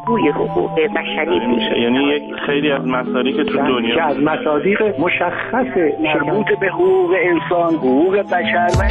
روی حقوق بشری بود. یعنی یک خیلی از مسائلی که تو دنیا که از مصادیق مشخص مربوط به حقوق انسان، حقوق بشر و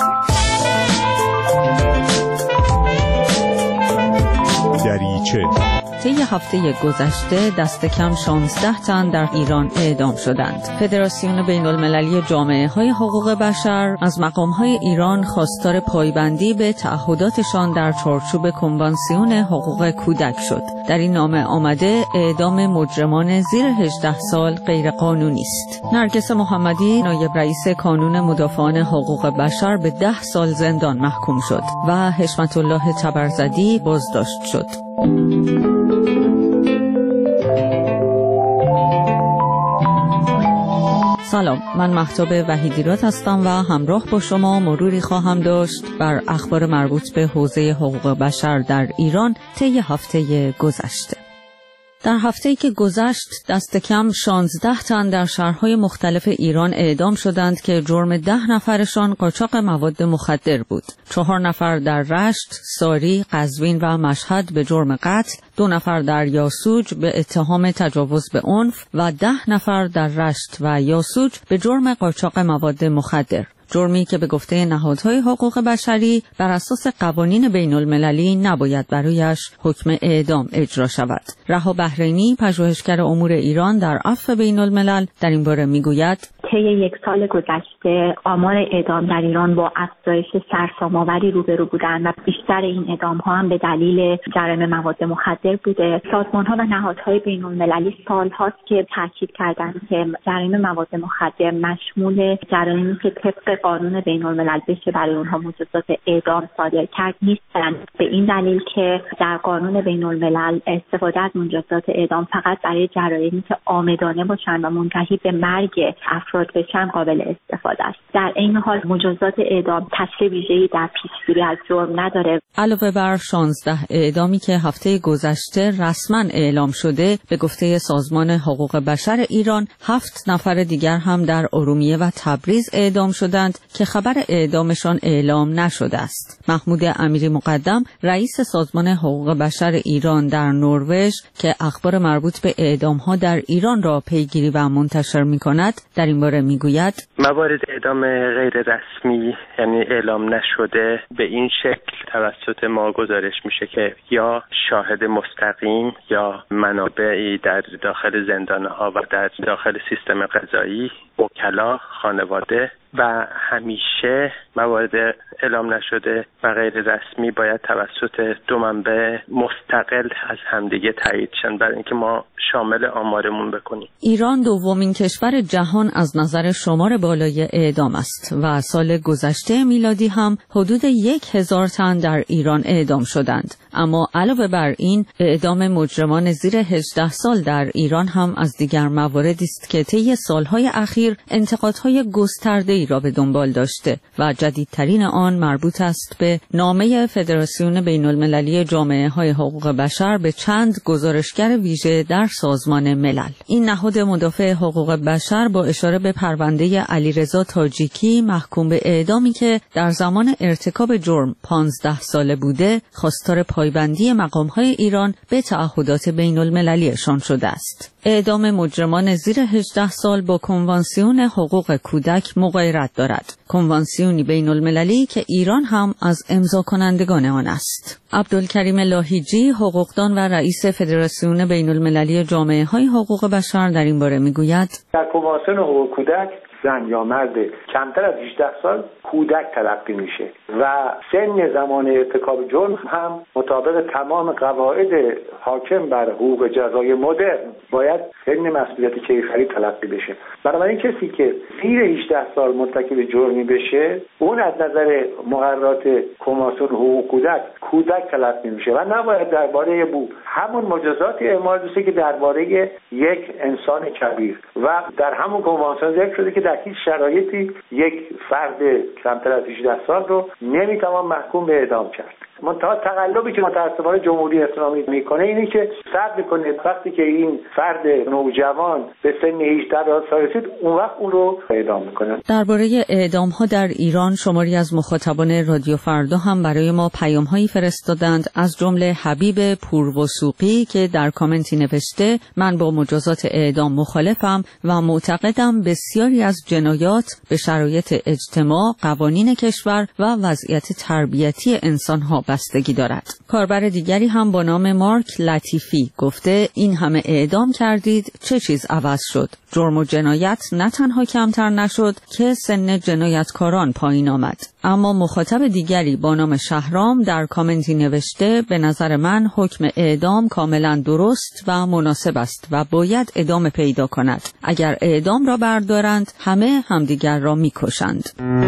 دریچه. طی هفته گذشته دست کم 16 تن در ایران اعدام شدند. فدراسیون بین المللی جامعه های حقوق بشر از مقام های ایران خواستار پایبندی به تعهداتشان در چارچوب کنوانسیون حقوق کودک شد. در این نامه آمده اعدام مجرمان زیر 18 سال غیر قانونی است. نرگس محمدی نایب رئیس کانون مدافعان حقوق بشر به 10 سال زندان محکوم شد و حشمت الله تبرزدی بازداشت شد. سلام، من مهتاب وحیدیراد هستم و همراه با شما مروری خواهم داشت بر اخبار مربوط به حوزه حقوق بشر در ایران طی هفته گذشته. در هفته‌ای که گذشت دست کم 16 تن در شهرهای مختلف ایران اعدام شدند که جرم 10 نفرشان قاچاق مواد مخدر بود. 4 نفر در رشت، ساری، قزوین و مشهد به جرم قتل، 2 نفر در یاسوج به اتهام تجاوز به عنف و 10 نفر در رشت و یاسوج به جرم قاچاق مواد مخدر. جرمی که به گفته نهادهای حقوق بشری بر اساس قوانین بین المللی نباید برایش حکم اعدام اجرا شود. رها بحرینی، پژوهشگر امور ایران در عفو بین الملل، در این باره میگوید طی یک سال گذشته آمار اعدام در ایران با افزایش سرسام‌آوری روبرو بودند و بیشتر این اعدام‌ها هم به دلیل جرایم مواد مخدر بوده. سازمان‌ها و نهادهای بین‌المللی سال‌هاست که تاکید کردند که جرایم مواد مخدر مشمول جرایمی که طبق قانون بین‌الملل بشه برای اونها مجازات اعدام صادر کرد نیستند. به این دلیل که در قانون بین‌الملل استفاده از مجازات اعدام فقط برای جرایمی که عامدانه باشن و منتهی به مرگ افراد بشن قابل استفاده است. در این حال مجازات اعدام تاثیر ویژه‌ای در پیشگیری از جرم نداره. علاوه بر 16 اعدامی که هفته گذشته رسما اعلام شده، به گفته سازمان حقوق بشر ایران 7 نفر دیگر هم در ارومیه و تبریز اعدام شدند که خبر اعدامشان اعلام نشده است. محمود امیری مقدم، رئیس سازمان حقوق بشر ایران در نروژ که اخبار مربوط به اعدام‌ها در ایران را پیگیری و منتشر می‌کند، در این باره میگوید موارد اعدام غیر رسمی یعنی اعلام نشده به این شکل توسط ما گزارش میشه که یا شاهد مستقیم یا منابعی در داخل زندان‌ها و در داخل سیستم قضایی، وکلا، خانواده و همیشه موارد اعلام نشده و غیر رسمی باید توسط 2 منبع مستقل از همدیگه تایید شن برای اینکه ما شامل آمارمون بکنیم. ایران دومین کشور جهان از نظر شمار بالای اعدام است و سال گذشته میلادی هم حدود 1000 تن در ایران اعدام شدند. اما علاوه بر این اعدام مجرمان زیر 18 سال در ایران هم از دیگر مواردی است که طی سالهای اخیر انتقادهای گسترده‌ای را به دنبال داشته و جدیدترین آن مربوط است به نامه فدراسیون بین المللی جامعه های حقوق بشر به چند گزارشگر ویژه در سازمان ملل. این نهاد مدافع حقوق بشر با اشاره به پرونده علیرضا تاجیکی محکوم به اعدامی که در زمان ارتکاب جرم 15 ساله بوده، خواستار پایبندی مقام‌های ایران به تعهدات بین المللیشان شده است. اعدام مجرمان زیر 18 سال با کنوانسیون حقوق کودک مغایرت دارد. کنوانسیونی بین المللی که ایران هم از امضا کنندگان آن است. عبدالکریم لاهیجی، حقوقدان و رئیس فدراسیون بین المللی جامعه های حقوق بشر، در این باره میگوید در کنوانسیون حقوق کودک زن یا مرد کمتر از 18 سال کودک تلقی میشه و سن زمان ارتکاب جرم هم مطابق تمام قواعد حاکم بر حقوق جزای مدرن باید سن مسئولیت کیفری تلقی بشه. بنابراین کسی که زیر 18 سال مرتکب جرمی بشه اون از نظر مقررات کنوانسیون حقوق کودک تلقی میشه و نباید درباره همون مجازات اعمال بشه که درباره یک انسان کبیر و در همون کنوانسیون ذکر شده که در هیچ شرایطی یک فرد کمتر از 18 سال رو نمیتوان محکوم به اعدام کرد. منتها تقلبی که متأسفانه جمهوری اسلامی میکنه اینه که صبر میکنه وقتی که این فرد نوجوان به سن 18 سال رسید اون وقت اون رو اعدام میکنه. درباره اعدام ها در ایران شماری از مخاطبان رادیو فردا هم برای ما پیام هایی فرستادند، از جمله حبیب پوروسوقی که در کامنتی نوشته من با مجازات اعدام مخالفم و معتقدم بسیاری از جنایات به شرایط اجتماع، قوانین کشور و وضعیت تربیتی انسان‌ها بستگی دارد. کاربر دیگری هم با نام مارک لطیفی گفته این همه اعدام کردید چه چیز عوض شد؟ جرم و جنایت نه تنها کمتر نشد که سن جنایتکاران پایین آمد. اما مخاطب دیگری با نام شهرام در کامنتی نوشته به نظر من حکم اعدام کاملا درست و مناسب است و باید ادامه پیدا کند. اگر اعدام را بردارند همه همدیگر را میکشند.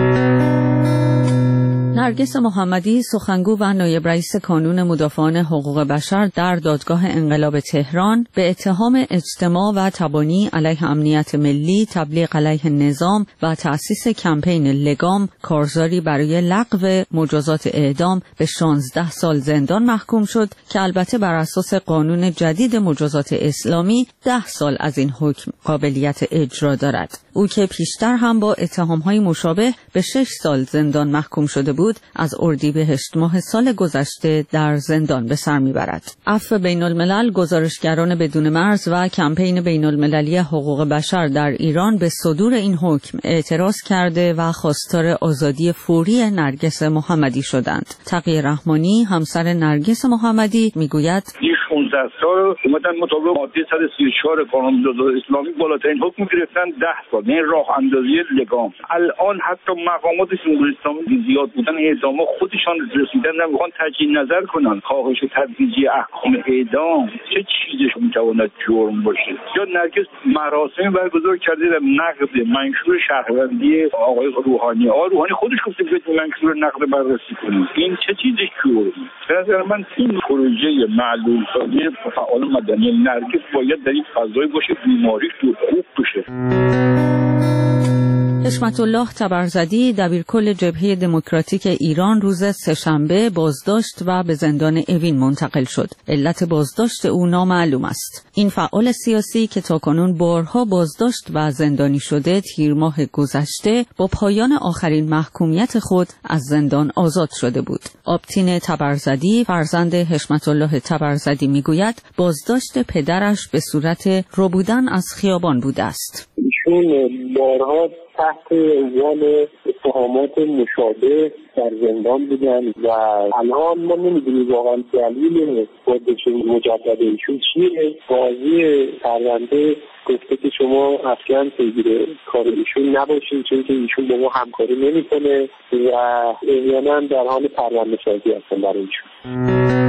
نرگس محمدی سخنگو و نایب رئیس کانون مدافعان حقوق بشر در دادگاه انقلاب تهران به اتهام اجتماع و تبانی علیه امنیت ملی، تبلیغ علیه نظام و تأسیس کمپین لگام کارزاری برای لغو مجازات اعدام به 16 سال زندان محکوم شد که البته بر اساس قانون جدید مجازات اسلامی 10 سال از این حکم قابلیت اجرا دارد. او که پیشتر هم با اتهام‌های مشابه به 6 سال زندان محکوم شده بود، از اردیبهشت ماه سال گذشته در زندان به سر میبرد. عفو بین الملل، گزارشگران بدون مرز و کمپین بین المللی حقوق بشر در ایران به صدور این حکم اعتراض کرده و خواستار آزادی فوری نرگس محمدی شدند. تقی رحمانی همسر نرگس محمدی میگوید 16 سال اومدن مطابق ماده 134 قانون مجازات اسلامی بالاترین حکم گرفتن 10 سال، این راه اندازی لگام. الان حتی مقامات جمهوری اسلامی زیاد بودن اعدام خودشان رسیدن نمیخوان تجدید نظر کنن. خواهش تدریجی احکام اعدام چه چیزش میتواند جرم باشه؟ یا نرگس مراسم برگزار کرده در نقد منشور شهروندی آقای روحانی. روحانی خودش گفته که منشور نقد بررسی کنید. این چه چیزش جرم؟ به نظر من این پروژه معلول سازی فعال مدنی نرگس باید در این فضای باشه بیماریش خوب بشه. حشمت الله تبرزدی دبیرکل جبهه دموکراتیک ایران روز سه‌شنبه بازداشت و به زندان اوین منتقل شد. علت بازداشت او نامعلوم است. این فعال سیاسی که تاکنون بارها بازداشت و زندانی شده تیر ماه گذشته با پایان آخرین محکومیت خود از زندان آزاد شده بود. آبتین تبرزدی فرزند حشمت الله تبرزدی میگوید بازداشت پدرش به صورت ربودن از خیابان بوده است. ایشون بارها تحت عنوان اتهامات مشابه در زندان بودن و الان ما نمیدونیم واقعا دلیل بازداشت مجدد ایشون چیه. قاضی پرونده گفته که شما اصلا پیگیر کار ایشون نباشین چون که ایشون با ما همکاری نمیکنه و احیانا در حال پرونده سازی هستن برای ایشون.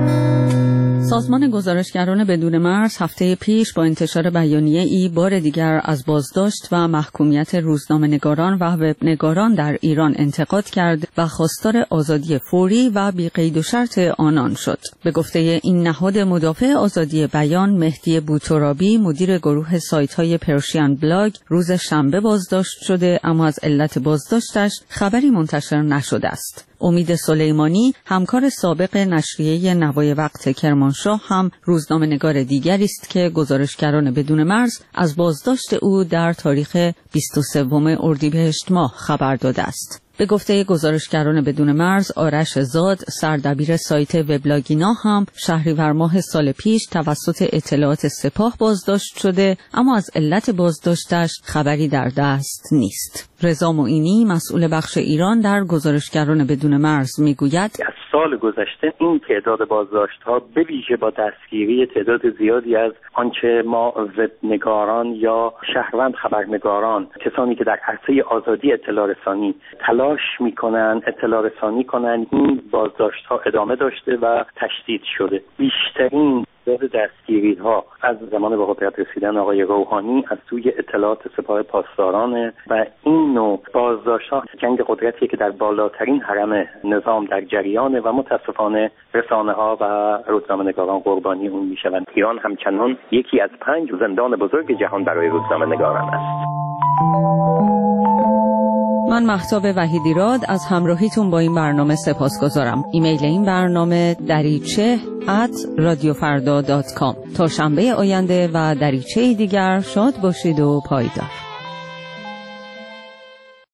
سازمان گزارشگران بدون مرز هفته پیش با انتشار بیانیه‌ای بار دیگر از بازداشت و محکومیت روزنامه‌نگاران و وبنگاران در ایران انتقاد کرد و خواستار آزادی فوری و بی قید و شرط آنان شد. به گفته این نهاد مدافع آزادی بیان، مهدی بوترابی مدیر گروه سایت‌های پرشین بلاگ روز شنبه بازداشت شده، اما از علت بازداشتش خبری منتشر نشده است. امید سلیمانی همکار سابق نشریه نوای وقت کرمانشاه هم روزنامه‌نگار دیگری است که گزارشگران بدون مرز از بازداشت او در تاریخ 23 اردیبهشت ماه خبر داده است. به گفته گزارشگران بدون مرز، آرش زاد سردبیر سایت وبلاگینا هم شهریور ماه سال پیش توسط اطلاعات سپاه بازداشت شده، اما از علت بازداشتش خبری در دست نیست. رضا معینی مسئول بخش ایران در گزارشگران بدون مرز میگوید از سال گذشته این تعداد بازداشت‌ها به ویژه با دستگیری تعداد زیادی از آنچه ما وبنگاران یا شهروند خبرنگاران، کسانی که در عرصه آزادی اطلاع رسانی تلاش میکنن اطلاع رسانی کنن، این بازداشت‌ها ادامه داشته و تشدید شده. بیشترین تعداد دستگیری‌ها از زمان به قدرت رسیدن آقای روحانی از سوی اطلاعات سپاه پاسداران و این نوع بازداشت‌ها جنگ قدرتی که در بالاترین هرم نظام در جریان و متاسفانه رسانه‌ها و روزنامه‌نگاران قربانی اون میشوند. ایران همچنان یکی از 5 زندان بزرگ جهان برای روزنامه‌نگاران است. من مهتاب وحیدیراد از همراهیتون با این برنامه سپاسگزارم. ایمیل این برنامه dariche@radiofarda.com. تا شنبه آینده و دریچه دیگر شاد باشید و پایدار.